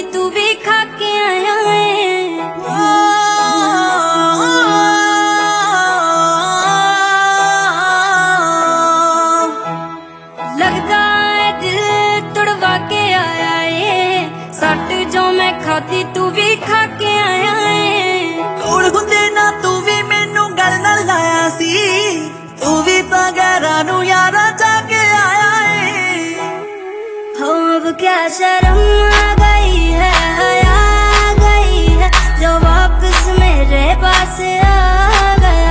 तू भी खा के आया है। लगदा है दिल तुड़वा के आया है, सट जो मैं खाती तू भी खा के आया है। कोल हुंदे ना तू भी मैनू गल ना लाया सी, तू भी तां गैरां नू यारां जाके आया है। हो अब क्या शर्म आ गई है, हया आ गई है, जो वापस मेरे पास आ गया।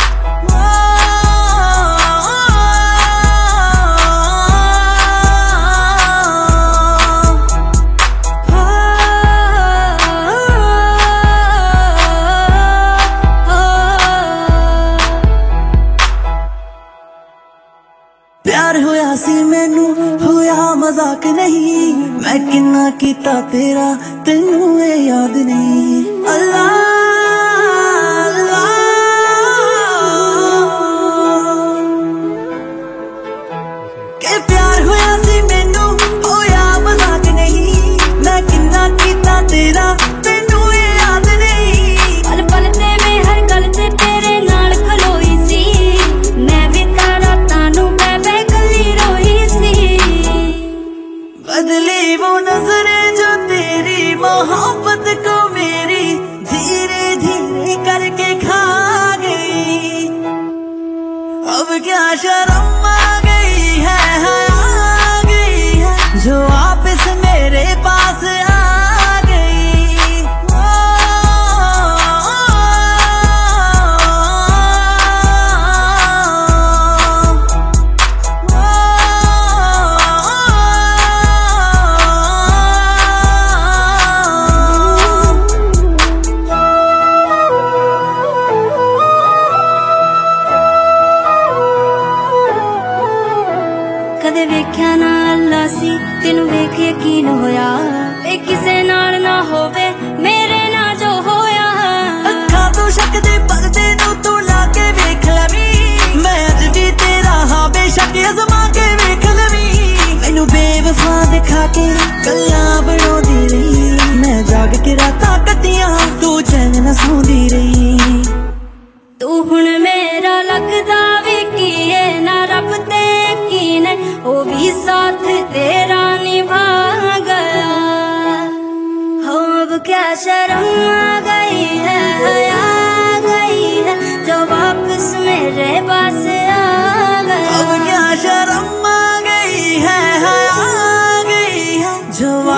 प्यार होया सी मैनू होया मजाक नहीं, मैं किन्ना कीता तेरा तेनू ए याद नहीं। अल्लाह अल्लाह के प्यार होया सी मैनू होया मजाक नहीं, मैं किन्ना कीता तेरा तेनू ए याद नहीं। पल पल ते मैं हर गल ते तेरे नाल खलोई सी, मैं भी तारा तानू बदली वो नजरें जो तेरी मोहब्बत को मेरी धीरे धीरे करके खा गई। अब क्या शर्म आ गई है, आ गई है, जो वापस मेरे पास आ गई। कदे वेख्या ना अल्लाह सी, तेनू वेख यकीन होया, ते किसे नाल ना होवे मेरे ना जो होया। अखा तो शक दे पर्दे नू तू ला के वेख लवी, मैं अज भी तेरा हां बेशक अजमा के वेख लवी। मैनू बेवफा दिखा के गल्लां बनाउंदी रही, मैं जाग के रातां कट्टियां तू चैन ना सौंदी रही। तू हुण मेरा लगदा वी की है ना, रब ते यकीन है ओ भी साथ तेरा निभा गया। हो अब क्या शर्म आ गई है, हया आ गई है, जो वापस मेरे पास आ गया। अब क्या शर्म आ गई है, हया आ गई है, जो